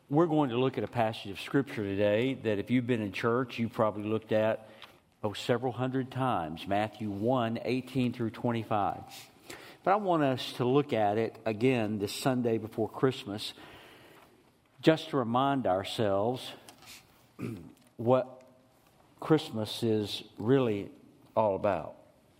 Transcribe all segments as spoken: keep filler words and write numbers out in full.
we're going to look at a passage of Scripture today that if you've been in church, you've probably looked at oh, several hundred times, Matthew one, eighteen through twenty-five. But I want us to look at it again this Sunday before Christmas, just to remind ourselves what Christmas is really all about.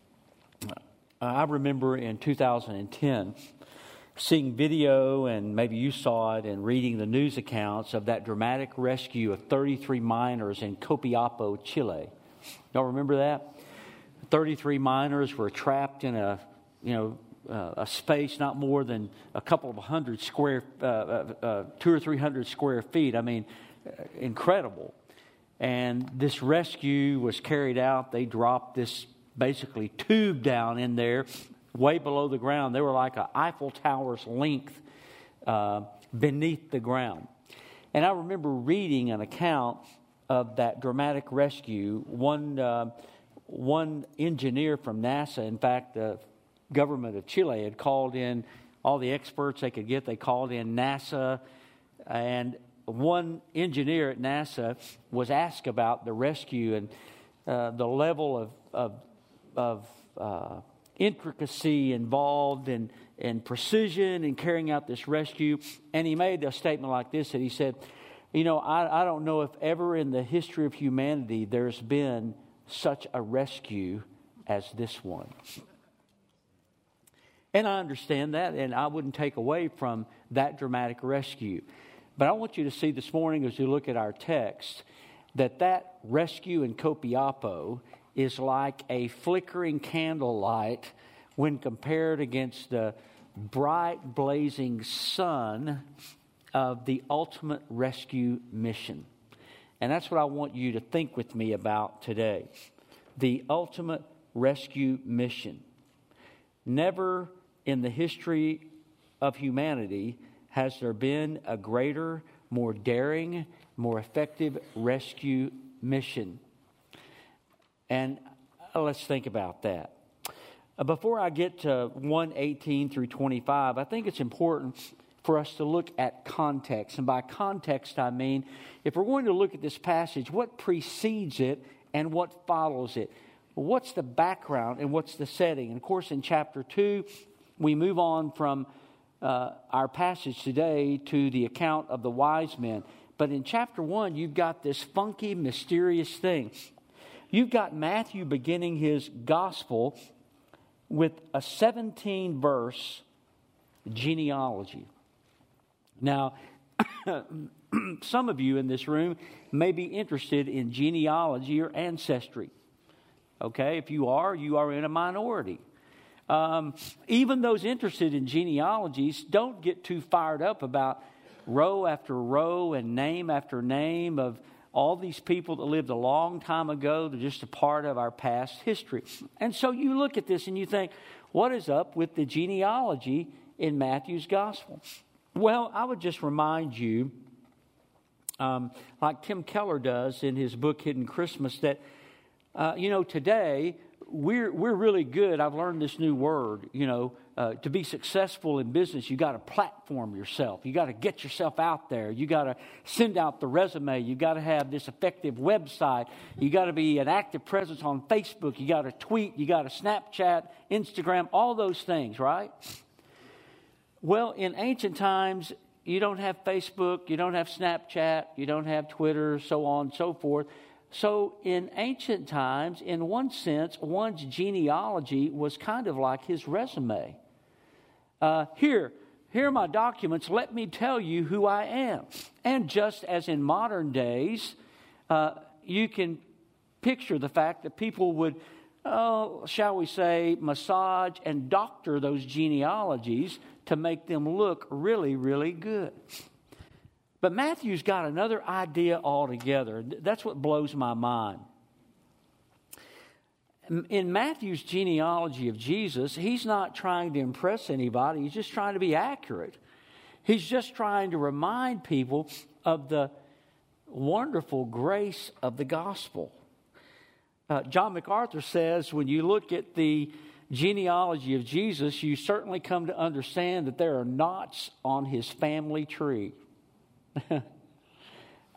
I remember in two thousand ten seeing video, and maybe you saw it, and reading the news accounts of that dramatic rescue of thirty-three miners in Copiapo, Chile. Y'all remember that? thirty-three miners were trapped in a, you know, uh, a space not more than a couple of hundred square, uh, uh, uh, two or three hundred square feet. I mean, uh, incredible. And this rescue was carried out. They dropped this basically tube down in there, way below the ground. They were like an Eiffel Tower's length uh, beneath the ground. And I remember reading an account of that dramatic rescue. One uh, one engineer from NASA, in fact, the government of Chile had called in all the experts they could get. They called in NASA, and one engineer at NASA was asked about the rescue and uh, the level of of, of uh, intricacy involved and, and precision in carrying out this rescue. And he made a statement like this, that he said, you know, I, I don't know if ever in the history of humanity there's been such a rescue as this one. And I understand that, and I wouldn't take away from that dramatic rescue. But I want you to see this morning as you look at our text that that rescue in Copiapo is like a flickering candlelight when compared against the bright blazing sun of the ultimate rescue mission. And that's what I want you to think with me about today. The ultimate rescue mission. Never in the history of humanity has there been a greater, more daring, more effective rescue mission. And let's think about that. Before I get to one eighteen through twenty-five, I think it's important for us to look at context. And by context, I mean, if we're going to look at this passage, what precedes it and what follows it? What's the background and what's the setting? And of course, in chapter two, we move on from uh, our passage today to the account of the wise men. But in chapter one, you've got this funky, mysterious thing. You've got Matthew beginning his gospel with a seventeen-verse genealogy. Now, some of you in this room may be interested in genealogy or ancestry. Okay, if you are, you are in a minority. Um, even those interested in genealogies don't get too fired up about row after row and name after name of all these people that lived a long time ago. They're just a part of our past history. And so you look at this and you think, what is up with the genealogy in Matthew's gospel? Well, I would just remind you, um, like Tim Keller does in his book Hidden Christmas, that, uh, you know, today we're we're really good. I've learned this new word, you know, uh, to be successful in business, you got to platform yourself. You got to get yourself out there. You got to send out the resume. You got to have this effective website. You got to be an active presence on Facebook. You got to tweet. You got to Snapchat, Instagram, all those things, right? Well, in ancient times, you don't have Facebook, you don't have Snapchat, you don't have Twitter, so on and so forth. So in ancient times, in one sense, one's genealogy was kind of like his resume. Uh, here, here are my documents. Let me tell you who I am. And just as in modern days, uh, you can picture the fact that people would, oh, shall we say, massage and doctor those genealogies to make them look really, really good. But Matthew's got another idea altogether. That's what blows my mind. In Matthew's genealogy of Jesus, he's not trying to impress anybody. He's just trying to be accurate. He's just trying to remind people of the wonderful grace of the gospel. Uh, John MacArthur says, when you look at the genealogy of Jesus, you certainly come to understand that there are knots on his family tree.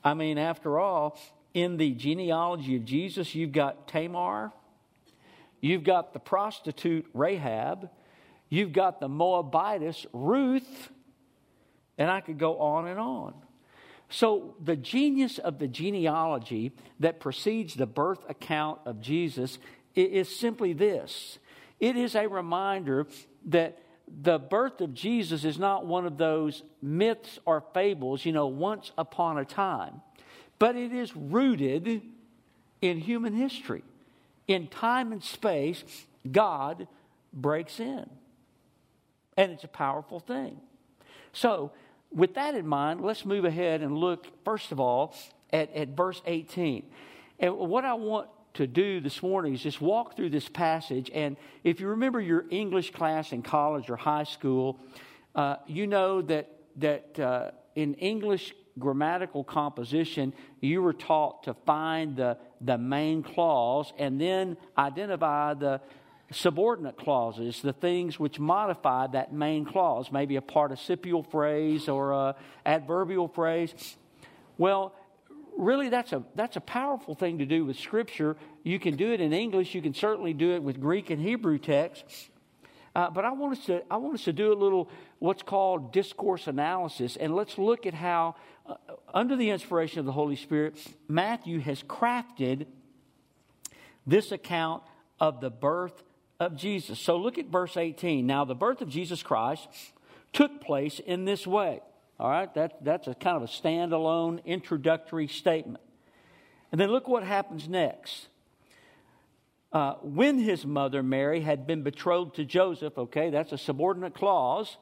I mean, after all, in the genealogy of Jesus, you've got Tamar, you've got the prostitute Rahab, you've got the Moabitess Ruth, and I could go on and on. So the genius of the genealogy that precedes the birth account of Jesus is simply this. It is a reminder that the birth of Jesus is not one of those myths or fables, you know, once upon a time. But it is rooted in human history. In time and space, God breaks in. And it's a powerful thing. So, with that in mind, let's move ahead and look, first of all, at, at verse eighteen. And what I want to do this morning is just walk through this passage. And if you remember your English class in college or high school, uh, you know that, that uh, in English grammatical composition, you were taught to find the, the main clause and then identify the subordinate clauses, the things which modify that main clause, maybe a participial phrase or a adverbial phrase. Well, really that's a that's a powerful thing to do with Scripture. You can do it in English. You can certainly do it with Greek and Hebrew texts. Uh, but I want us to I want us to do a little what's called discourse analysis, and let's look at how, uh, under the inspiration of the Holy Spirit, Matthew has crafted this account of the birth of Jesus. So look at verse eighteen. Now, the birth of Jesus Christ took place in this way. All right, that, that's a kind of a standalone introductory statement. And then look what happens next. Uh, when his mother Mary had been betrothed to Joseph, okay, that's a subordinate clause.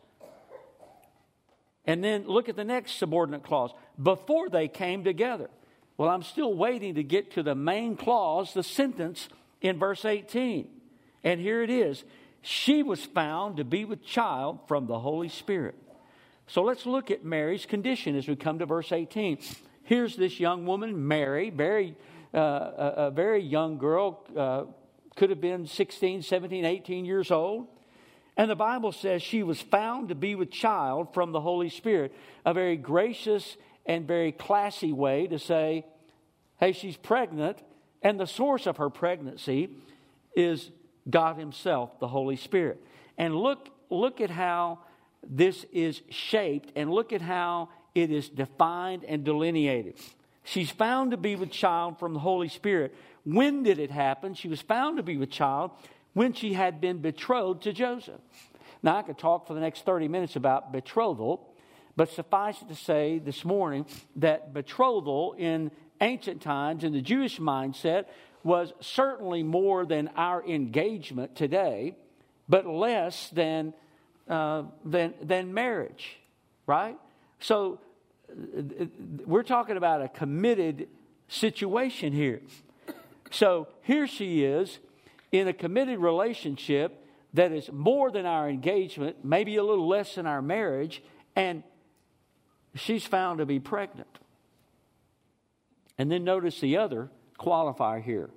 And then look at the next subordinate clause. Before they came together. Well, I'm still waiting to get to the main clause, the sentence in verse eighteen. And here it is. She was found to be with child from the Holy Spirit. So let's look at Mary's condition as we come to verse eighteen. Here's this young woman, Mary, very, uh, a, a very young girl, uh, could have been sixteen, seventeen, eighteen years old. And the Bible says she was found to be with child from the Holy Spirit. A very gracious and very classy way to say, hey, she's pregnant, and the source of her pregnancy is God Himself, the Holy Spirit. And look, look at how this is shaped, and look at how it is defined and delineated. She's found to be with child from the Holy Spirit. When did it happen? She was found to be with child when she had been betrothed to Joseph. Now, I could talk for the next thirty minutes about betrothal, but suffice it to say this morning that betrothal in ancient times, in the Jewish mindset, was certainly more than our engagement today, but less than uh, than than marriage, right? So uh, we're talking about a committed situation here. So here she is in a committed relationship that is more than our engagement, maybe a little less than our marriage, and she's found to be pregnant. And then notice the other qualifier here.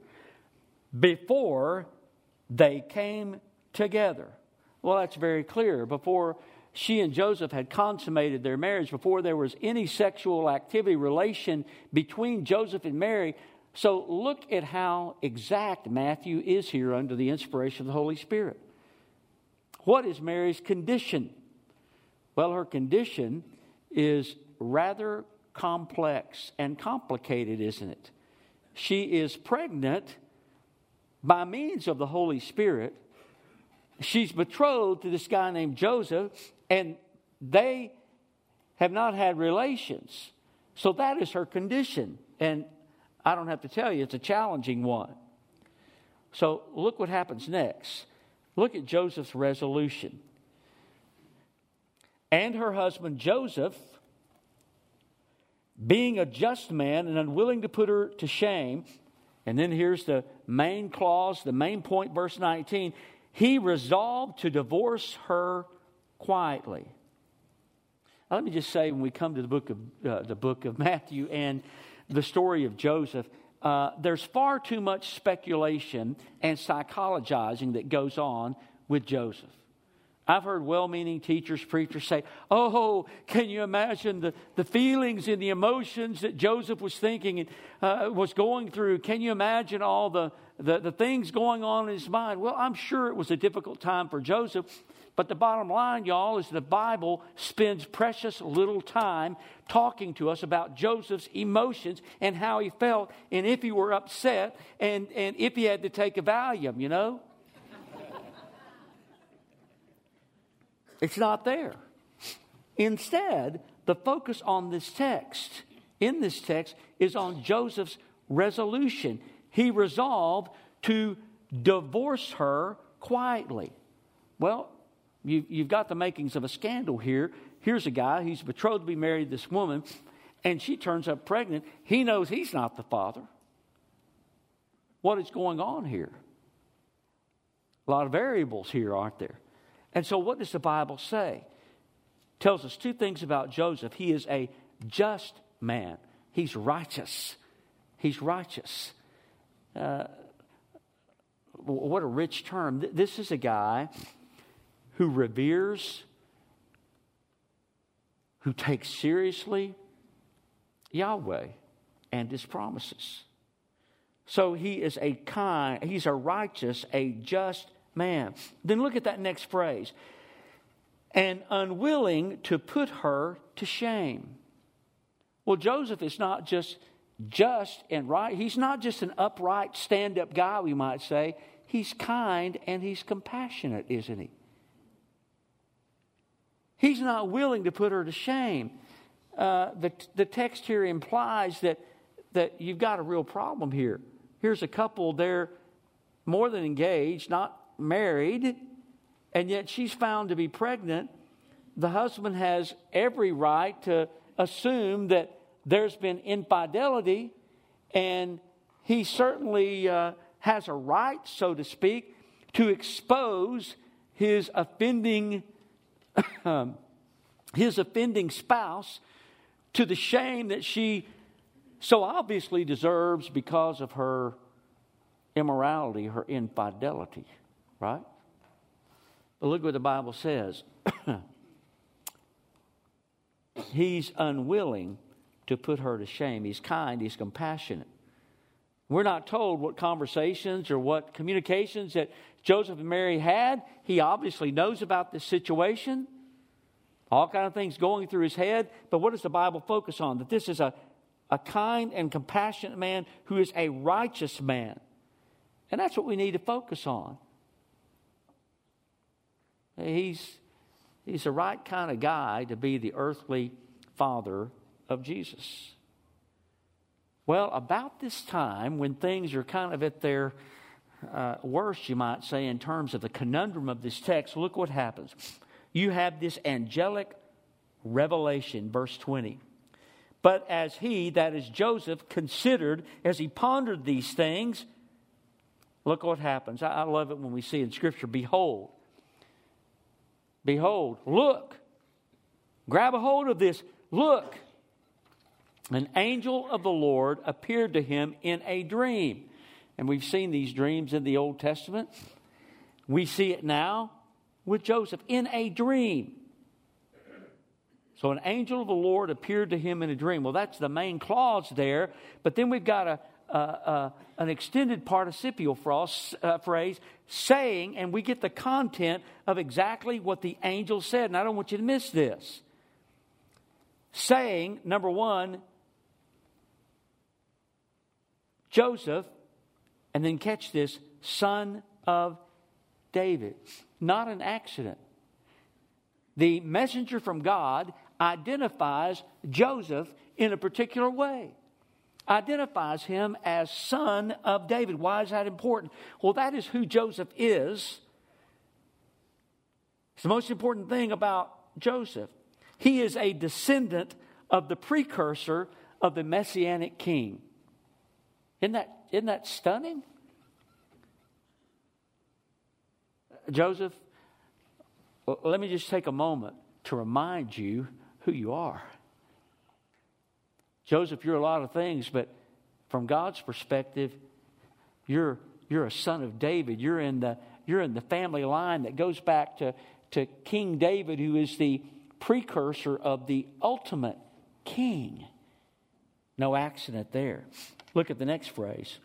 Before they came together. Well, that's very clear. Before she and Joseph had consummated their marriage, before there was any sexual activity, relation between Joseph and Mary. So look at how exact Matthew is here under the inspiration of the Holy Spirit. What is Mary's condition? Well, her condition is rather complex and complicated, isn't it? She is pregnant by means of the Holy Spirit. She's betrothed to this guy named Joseph, and they have not had relations. So that is her condition. And I don't have to tell you, it's a challenging one. So look what happens next. Look at Joseph's resolution. And her husband Joseph, being a just man and unwilling to put her to shame, and then here's the main clause, the main point, verse nineteen. He resolved to divorce her quietly. Now, let me just say, when we come to the book of uh, the book of Matthew and the story of Joseph, uh, there's far too much speculation and psychologizing that goes on with Joseph. I've heard well-meaning teachers, preachers say, oh, can you imagine the, the feelings and the emotions that Joseph was thinking and uh, was going through? Can you imagine all the, the, the things going on in his mind? Well, I'm sure it was a difficult time for Joseph. But the bottom line, y'all, is the Bible spends precious little time talking to us about Joseph's emotions and how he felt and if he were upset and, and if he had to take a Valium, you know. It's not there. Instead, the focus on this text, in this text, is on Joseph's resolution. He resolved to divorce her quietly. Well, you, you've got the makings of a scandal here. Here's a guy who's betrothed to be married to this woman, and she turns up pregnant. He knows he's not the father. What is going on here? A lot of variables here, aren't there? And so what does the Bible say? It tells us two things about Joseph. He is a just man. He's righteous. He's righteous. Uh, what a rich term. This is a guy who reveres, who takes seriously Yahweh and His promises. So he is a kind, he's a righteous, a just man. Then look at that next phrase. And unwilling to put her to shame. Well, Joseph is not just just and right. He's not just an upright, stand-up guy, we might say. He's kind and he's compassionate, isn't he? He's not willing to put her to shame. Uh, the, the text here implies that, that you've got a real problem here. Here's a couple, they're more than engaged, not married, and yet she's found to be pregnant. The husband has every right to assume that there's been infidelity, and he certainly uh, has a right, so to speak, to expose his offending um, his offending spouse to the shame that she so obviously deserves because of her immorality, her infidelity, right? But look what the Bible says. He's unwilling to put her to shame. He's kind, he's compassionate. We're not told what conversations or what communications that Joseph and Mary had. He obviously knows about this situation. All kind of things going through his head. But what does the Bible focus on? That this is a, a kind and compassionate man who is a righteous man. And that's what we need to focus on. He's, he's the right kind of guy to be the earthly father of Jesus. Well, about this time, when things are kind of at their uh, worst, you might say, in terms of the conundrum of this text, look what happens. You have this angelic revelation, verse twenty. But as he, that is Joseph, considered, as he pondered these things, look what happens. I, I love it when we see in Scripture, behold, behold, look, grab a hold of this, look. An angel of the Lord appeared to him in a dream. And we've seen these dreams in the Old Testament. We see it now with Joseph in a dream. So an angel of the Lord appeared to him in a dream. Well, that's the main clause there. But then we've got a, a, a an extended participial phrase, uh, phrase saying, and we get the content of exactly what the angel said. And I don't want you to miss this. Saying, number one, Joseph, and then catch this, son of David. Not an accident. The messenger from God identifies Joseph in a particular way. Identifies him as son of David. Why is that important? Well, that is who Joseph is. It's the most important thing about Joseph. He is a descendant of the precursor of the Messianic king. Isn't that, isn't that stunning? Joseph, let me just take a moment to remind you who you are. Joseph, you're a lot of things, but from God's perspective, you're you're a son of David. You're in the you're in the family line that goes back to to King David, who is the precursor of the ultimate king. No accident there. Look at the next phrase.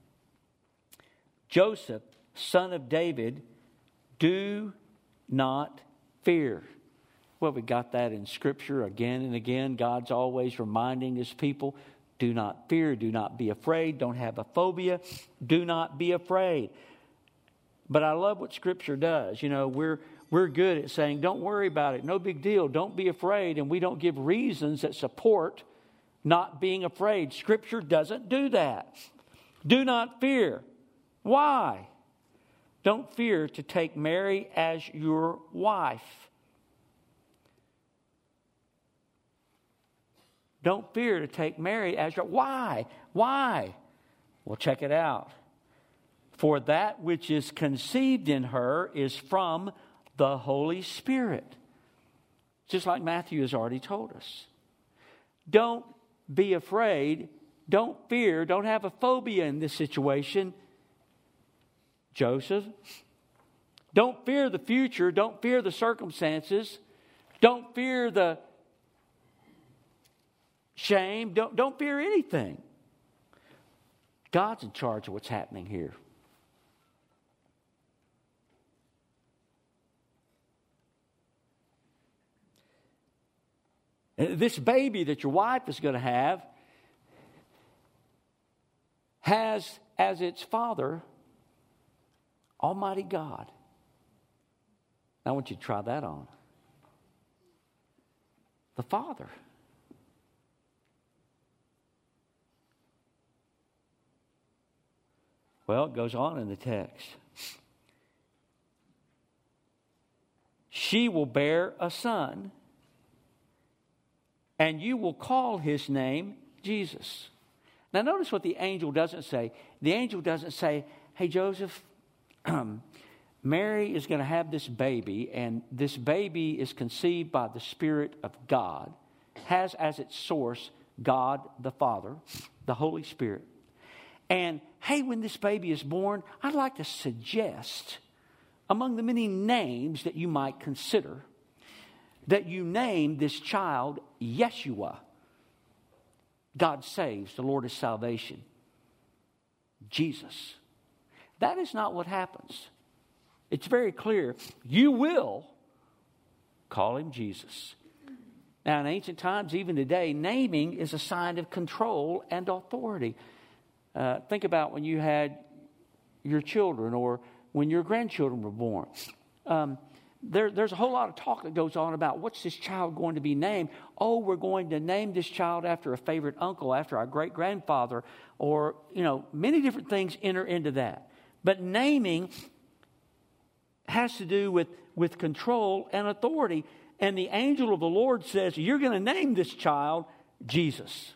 Joseph, son of David, do not fear. Well, we got that in Scripture again and again. God's always reminding His people, do not fear, do not be afraid, don't have a phobia, do not be afraid. But I love what Scripture does. You know, we're we're good at saying, don't worry about it, no big deal, don't be afraid, and we don't give reasons that support not being afraid. Scripture doesn't do that. Do not fear. Why? Don't fear to take Mary as your wife. Don't fear to take Mary as your... Why? Why? Well, check it out. For that which is conceived in her is from the Holy Spirit. Just like Matthew has already told us. Don't be afraid. Don't fear. Don't have a phobia in this situation, Joseph. Don't fear the future. Don't fear the circumstances. Don't fear the shame. Don't, don't fear anything. God's in charge of what's happening here. This baby that your wife is going to have has as its father Almighty God. I want you to try that on. The Father. Well, it goes on in the text. She will bear a son, and you will call his name Jesus. Now notice what the angel doesn't say. The angel doesn't say, hey Joseph, um, Mary is going to have this baby, and this baby is conceived by the Spirit of God, has as its source God the Father, the Holy Spirit. And hey, when this baby is born, I'd like to suggest, among the many names that you might consider, that you name this child Yeshua. God saves, the Lord is salvation. Jesus. That is not what happens. It's very clear. You will call him Jesus. Now, in ancient times, even today, naming is a sign of control and authority. Uh, think about when you had your children or when your grandchildren were born. Um, there, there's a whole lot of talk that goes on about what's this child going to be named. Oh, we're going to name this child after a favorite uncle, after our great-grandfather, or, you know, many different things enter into that. But naming has to do with, with control and authority. And the angel of the Lord says, you're going to name this child Jesus.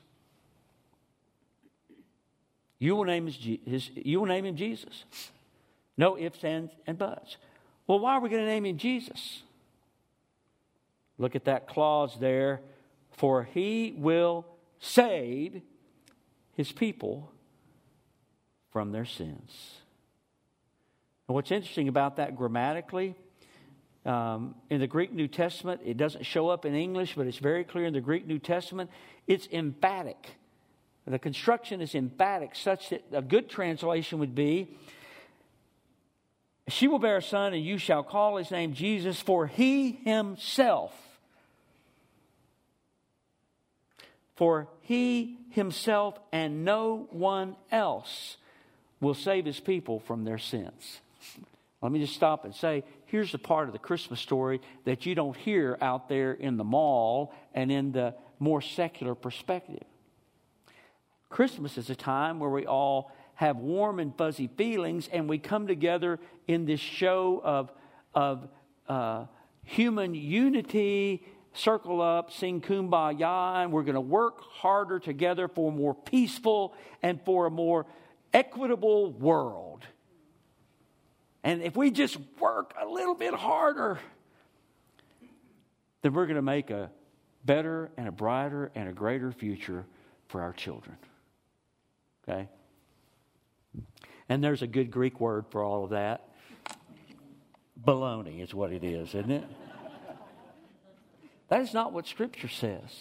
You will name his, his you will name him Jesus. No ifs, ands, and buts. Well, why are we going to name him Jesus? Look at that clause there. For he will save his people from their sins. And what's interesting about that grammatically, um, in the Greek New Testament, it doesn't show up in English, but it's very clear in the Greek New Testament. It's emphatic. The construction is emphatic, such that a good translation would be, she will bear a son, and you shall call his name Jesus, for he himself, for he himself and no one else will save his people from their sins. Let me just stop and say, here's the part of the Christmas story that you don't hear out there in the mall and in the more secular perspective. Christmas is a time where we all have warm and fuzzy feelings, and we come together in this show of, of uh, human unity, circle up, sing Kumbaya, and we're going to work harder together for a more peaceful and for a more equitable world. And if we just work a little bit harder, then we're going to make a better and a brighter and a greater future for our children. Okay? And there's a good Greek word for all of that. Baloney is what it is, isn't it? That is not what Scripture says.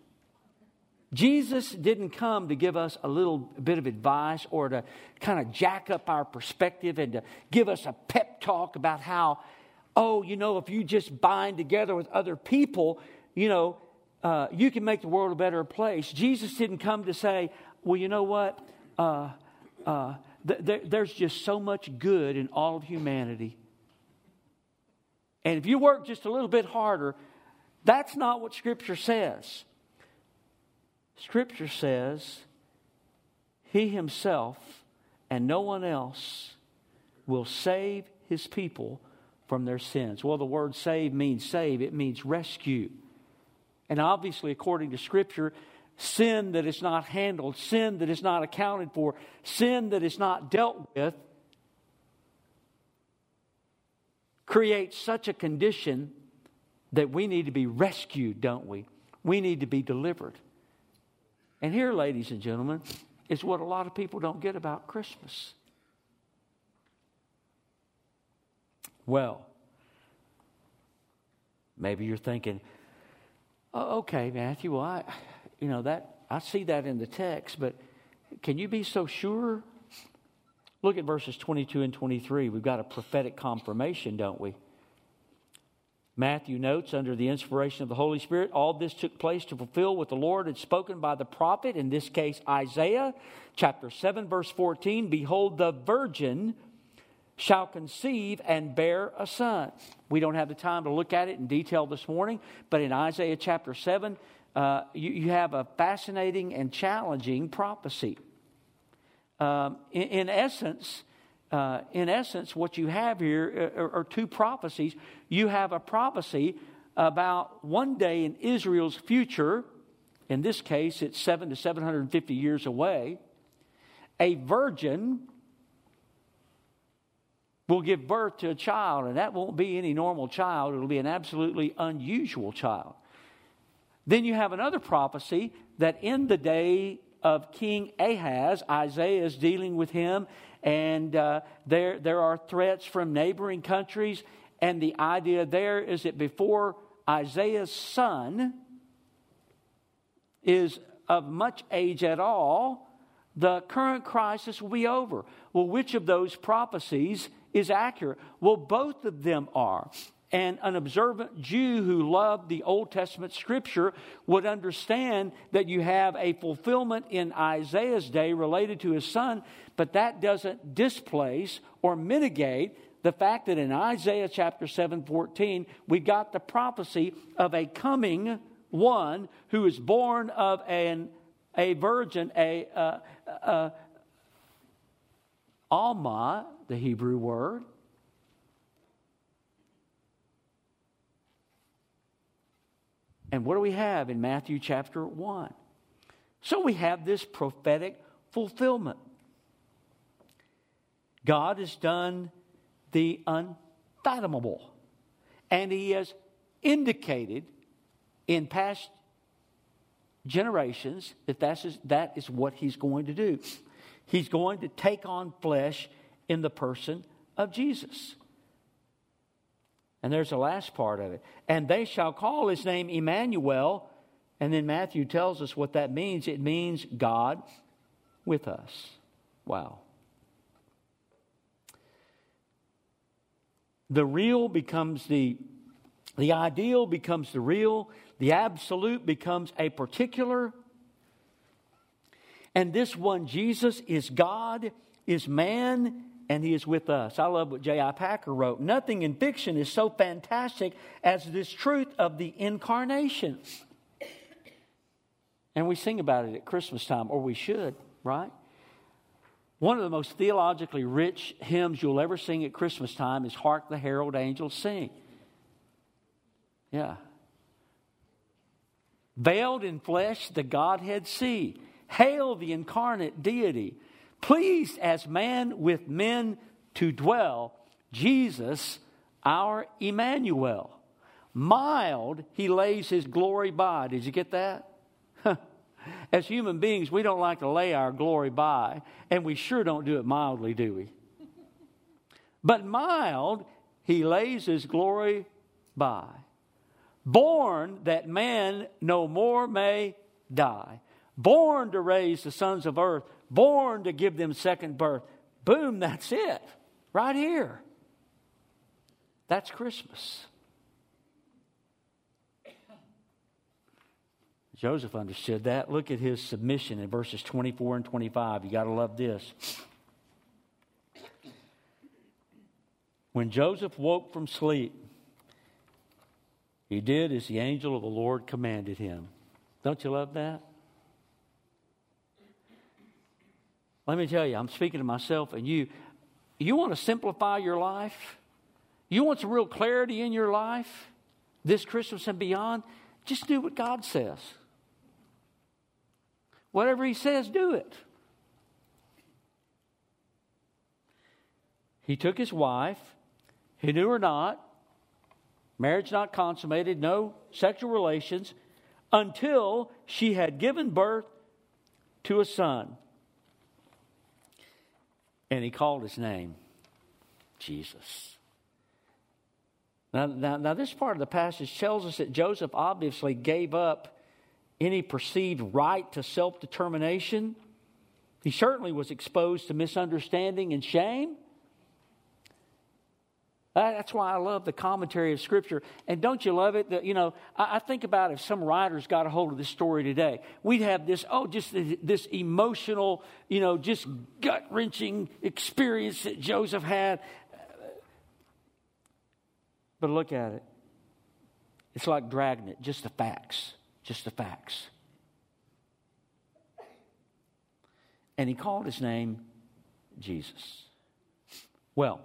Jesus didn't come to give us a little bit of advice or to kind of jack up our perspective and to give us a pep talk about how, oh, you know, if you just bind together with other people, you know, uh, you can make the world a better place. Jesus didn't come to say, well, you know what? Uh, uh, th- th- there's just so much good in all of humanity. And if you work just a little bit harder, that's not what Scripture says. Scripture says He Himself and no one else will save His people from their sins. Well, the word save means save. It means rescue. And obviously, according to Scripture, sin that is not handled, sin that is not accounted for, sin that is not dealt with, creates such a condition that we need to be rescued, don't we? We need to be delivered. And here, ladies and gentlemen, is what a lot of people don't get about Christmas. Well, maybe you're thinking, oh, okay, Matthew, well, I, you know, that I see that in the text, but can you be so sure? Look at verses twenty-two and twenty-three. We've got a prophetic confirmation, don't we? Matthew notes, under the inspiration of the Holy Spirit, all this took place to fulfill what the Lord had spoken by the prophet, in this case Isaiah, chapter seven, verse fourteen. Behold, the virgin shall conceive and bear a son. We don't have the time to look at it in detail this morning, but in Isaiah chapter seven, uh, you, you have a fascinating and challenging prophecy. Um, in, in essence, Uh, in essence, what you have here are, are two prophecies. You have a prophecy about one day in Israel's future. In this case, it's seven to seven hundred fifty years away. A virgin will give birth to a child, and that won't be any normal child. It'll be an absolutely unusual child. Then you have another prophecy that in the day of King Ahaz, Isaiah is dealing with him. And uh, there, there are threats from neighboring countries. And the idea there is that before Isaiah's son is of much age at all, the current crisis will be over. Well, which of those prophecies is accurate? Well, both of them are. And an observant Jew who loved the Old Testament Scripture would understand that you have a fulfillment in Isaiah's day related to his son, but that doesn't displace or mitigate the fact that in Isaiah chapter seven fourteen, we got the prophecy of a coming one who is born of an, a virgin, a uh, uh, Alma, the Hebrew word. And what do we have in Matthew chapter one? So we have this prophetic fulfillment. God has done the unfathomable. And He has indicated in past generations that that's, that is what He's going to do. He's going to take on flesh in the person of Jesus. And there's the last part of it. And they shall call His name Emmanuel. And then Matthew tells us what that means. It means God with us. Wow. The real becomes the, the ideal becomes the real. The absolute becomes a particular. And this one, Jesus, is God, is man, and He is with us. I love what J I Packer wrote. Nothing in fiction is so fantastic as this truth of the incarnation. And we sing about it at Christmas time, or we should, right? One of the most theologically rich hymns you'll ever sing at Christmas time is Hark the Herald Angels Sing. Yeah. Veiled in flesh, the Godhead see. Hail the incarnate deity. Pleased as man with men to dwell, Jesus, our Emmanuel. Mild, He lays His glory by. Did you get that? As human beings, we don't like to lay our glory by, and we sure don't do it mildly, do we? But mild, he lays his glory by. Born that man no more may die. Born to raise the sons of earth. Born to give them second birth. Boom, that's it. Right here. That's Christmas. Joseph understood that. Look at his submission in verses twenty-four and twenty-five. You got to love this. When Joseph woke from sleep, he did as the angel of the Lord commanded him. Don't you love that? Let me tell you, I'm speaking to myself and you. You want to simplify your life? You want some real clarity in your life this Christmas and beyond? Just do what God says. Whatever He says, do it. He took his wife. He knew her not. Marriage not consummated. No sexual relations. Until she had given birth to a son. And he called his name Jesus. Now, now, now, this part of the passage tells us that Joseph obviously gave up any perceived right to self-determination. He certainly was exposed to misunderstanding and shame. That's why I love the commentary of Scripture. And don't you love it? That, you know, I, I think about if some writers got a hold of this story today, we'd have this, oh, just this emotional, you know, just gut-wrenching experience that Joseph had. But look at it. It's like Dragnet, just the facts. Just the facts. And he called his name Jesus. Well,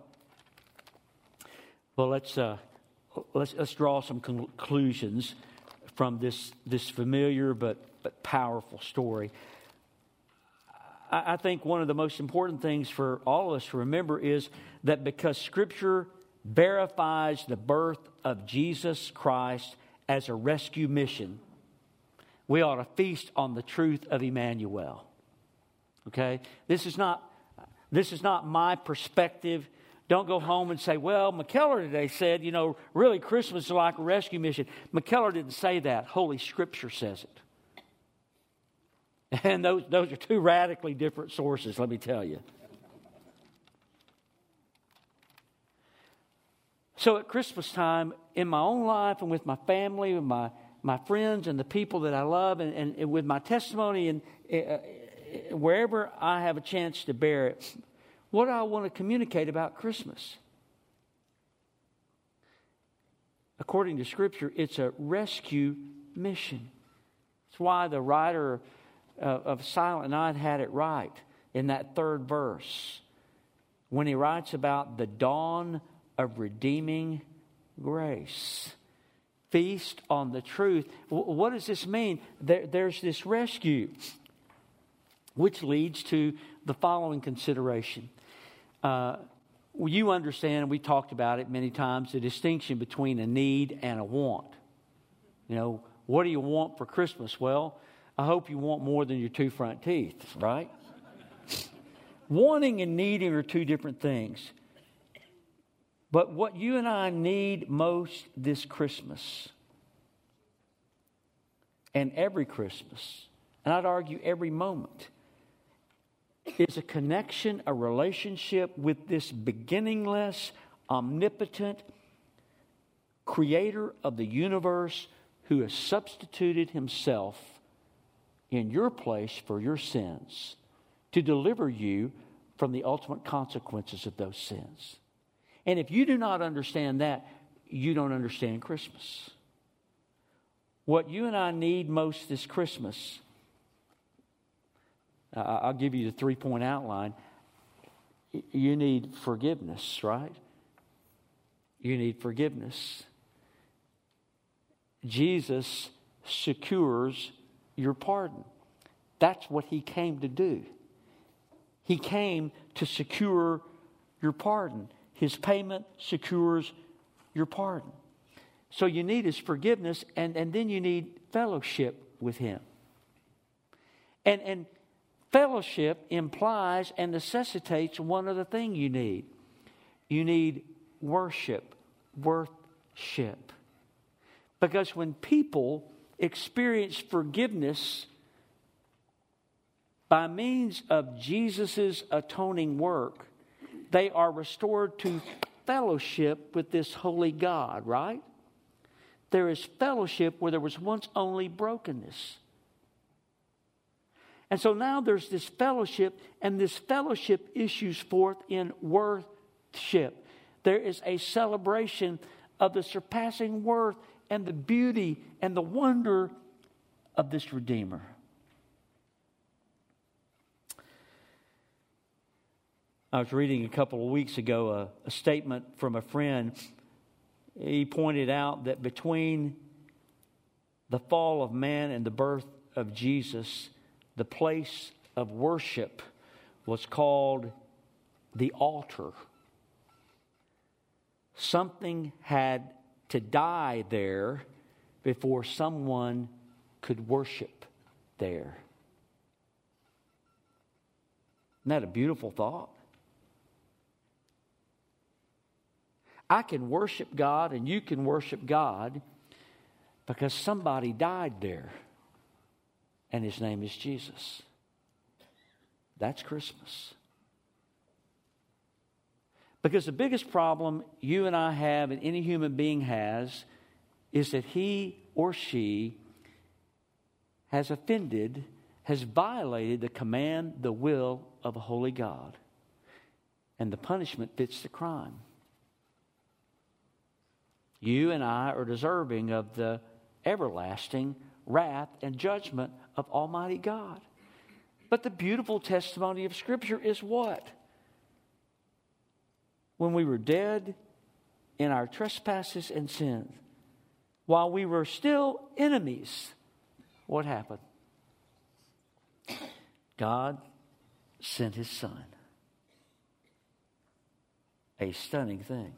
well, let's uh, let's let's draw some conclusions from this this familiar but but powerful story. I, I think one of the most important things for all of us to remember is that because Scripture verifies the birth of Jesus Christ as a rescue mission, we ought to feast on the truth of Emmanuel. Okay? This is not, this is not my perspective. Don't go home and say, well, McKellar today said, you know, really Christmas is like a rescue mission. McKellar didn't say that. Holy Scripture says it. And those, those are two radically different sources, let me tell you. So at Christmas time, in my own life and with my family, with my my friends and the people that I love, and, and, and with my testimony and uh, wherever I have a chance to bear it, what do I want to communicate about Christmas? According to Scripture, it's a rescue mission. That's why the writer of, of Silent Night had it right in that third verse when he writes about the dawn of redeeming grace. Feast on the truth. What does this mean? There, there's this rescue, which leads to the following consideration. Uh, you understand, we talked about it many times, the distinction between a need and a want. You know, what do you want for Christmas? Well, I hope you want more than your two front teeth, right? Wanting and needing are two different things. But what you and I need most this Christmas, and every Christmas, and I'd argue every moment, is a connection, a relationship with this beginningless, omnipotent creator of the universe who has substituted himself in your place for your sins to deliver you from the ultimate consequences of those sins. And if you do not understand that, you don't understand Christmas. What you and I need most this Christmas, uh, I'll give you the three-point outline. You need forgiveness, right? You need forgiveness. Jesus secures your pardon. That's what he came to do. He came to secure your pardon. His payment secures your pardon. So you need his forgiveness, and, and then you need fellowship with him. And, and fellowship implies and necessitates one other thing you need. You need worship worship. Because when people experience forgiveness by means of Jesus' atoning work, they are restored to fellowship with this holy God, right? There is fellowship where there was once only brokenness. And so now there's this fellowship, and this fellowship issues forth in worship. There is a celebration of the surpassing worth and the beauty and the wonder of this Redeemer. I was reading a couple of weeks ago a, a statement from a friend. He pointed out that between the fall of man and the birth of Jesus, the place of worship was called the altar. Something had to die there before someone could worship there. Isn't that a beautiful thought? I can worship God and you can worship God because somebody died there, and his name is Jesus. That's Christmas. Because the biggest problem you and I have, and any human being has, is that he or she has offended, has violated the command, the will of a holy God. And the punishment fits the crime. You and I are deserving of the everlasting wrath and judgment of Almighty God. But the beautiful testimony of Scripture is what? When we were dead in our trespasses and sins, while we were still enemies, what happened? God sent His Son. A stunning thing.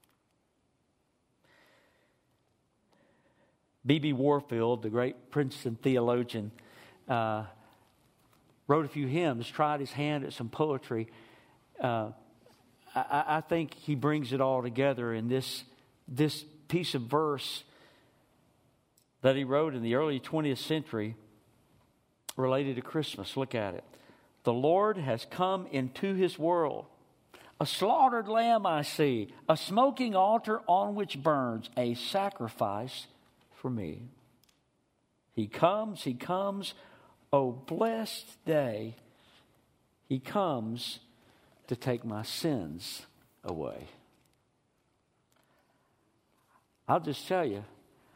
B B Warfield, the great Princeton theologian, uh, wrote a few hymns, tried his hand at some poetry. Uh, I, I think he brings it all together in this, this piece of verse that he wrote in the early twentieth century related to Christmas. Look at it. The Lord has come into His world. A slaughtered lamb I see, a smoking altar on which burns a sacrifice for me. He comes, He comes, oh blessed day. He comes to take my sins away. I'll just tell you,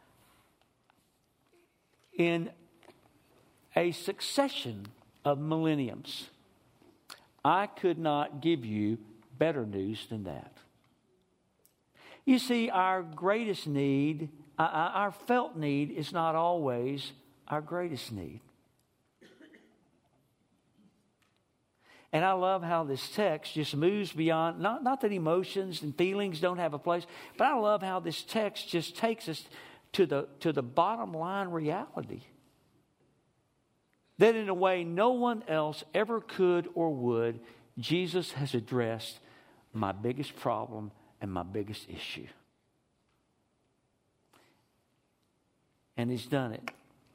in a succession of millenniums, I could not give you better news than that. You see, our greatest need, our felt need, is not always our greatest need. And I love how this text just moves beyond, not, not that emotions and feelings don't have a place, but I love how this text just takes us to the, to the bottom line reality. That in a way no one else ever could or would, Jesus has addressed my biggest problem and my biggest issue. And He's done it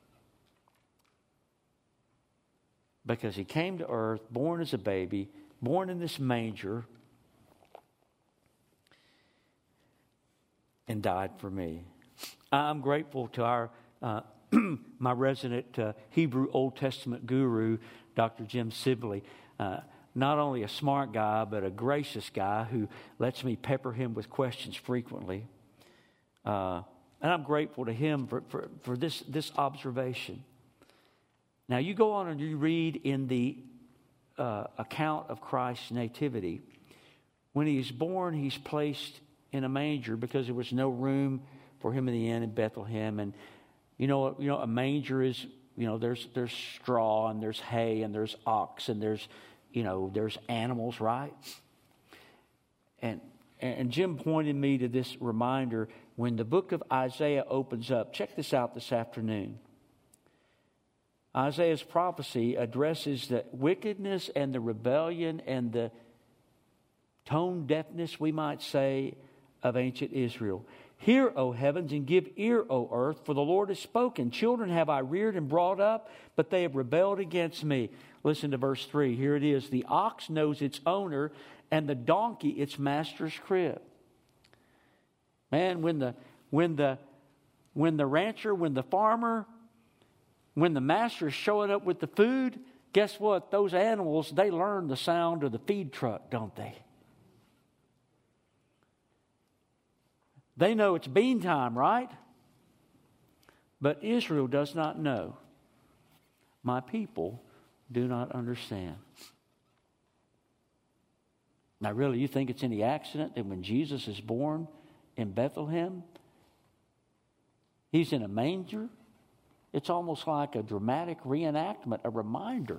because He came to earth, born as a baby, born in this manger, and died for me. I'm grateful to our uh, my resident uh, Hebrew Old Testament guru, Doctor Jim Sibley. Uh, not only a smart guy, but a gracious guy who lets me pepper him with questions frequently. Uh, and I'm grateful to him for, for, for this, this observation. Now, you go on and you read in the uh, account of Christ's nativity. When He is born, He's placed in a manger because there was no room for Him in the inn in Bethlehem. And you know, you know, a manger is, you know, there's there's straw and there's hay and there's ox and there's, you know, there's animals, right? And and Jim pointed me to this reminder when the book of Isaiah opens up. Check this out this afternoon. Isaiah's prophecy addresses the wickedness and the rebellion and the tone deafness, we might say, of ancient Israel. Hear, O heavens, and give ear, O earth, for the Lord has spoken. Children have I reared and brought up, but they have rebelled against me. Listen to verse three. Here it is. The ox knows its owner, and the donkey its master's crib. Man, when the when the when the rancher, when the farmer, when the master is showing up with the food, guess what? Those animals, they learn the sound of the feed truck, don't they? They know it's bean time, right? But Israel does not know. My people do not understand. Now, really, you think it's any accident that when Jesus is born in Bethlehem, he's in a manger? It's almost like a dramatic reenactment, a reminder.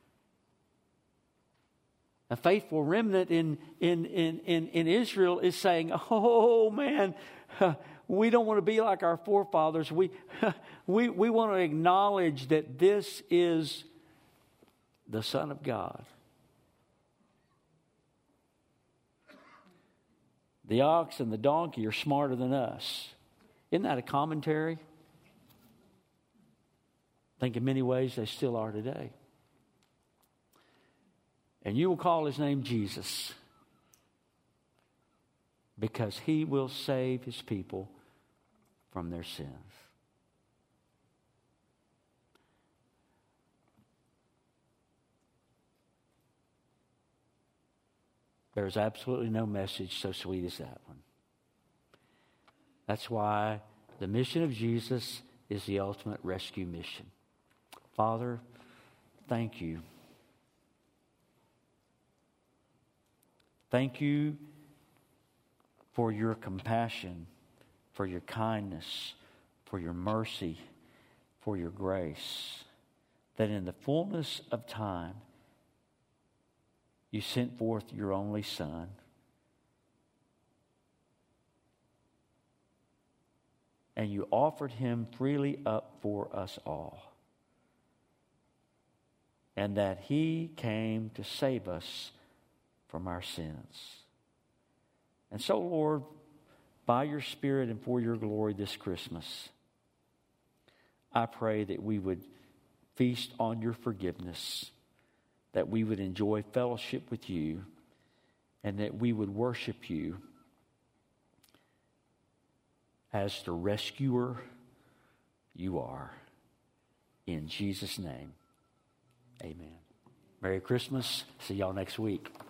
A faithful remnant in, in, in, in, in Israel is saying, oh man, we don't want to be like our forefathers. We, we, we want to acknowledge that this is the Son of God. The ox and the donkey are smarter than us. Isn't that a commentary? I think in many ways they still are today. And you will call his name Jesus, because he will save his people from their sins. There's absolutely no message so sweet as that one. That's why the mission of Jesus is the ultimate rescue mission. Father, thank you. Thank you for your compassion, for your kindness, for your mercy, for your grace, that in the fullness of time, you sent forth your only Son. And you offered him freely up for us all. And that he came to save us from our sins. And so, Lord, by your Spirit and for your glory this Christmas, I pray that we would feast on your forgiveness, that we would enjoy fellowship with you, and that we would worship you as the rescuer you are. In Jesus' name, amen. Merry Christmas. See y'all next week.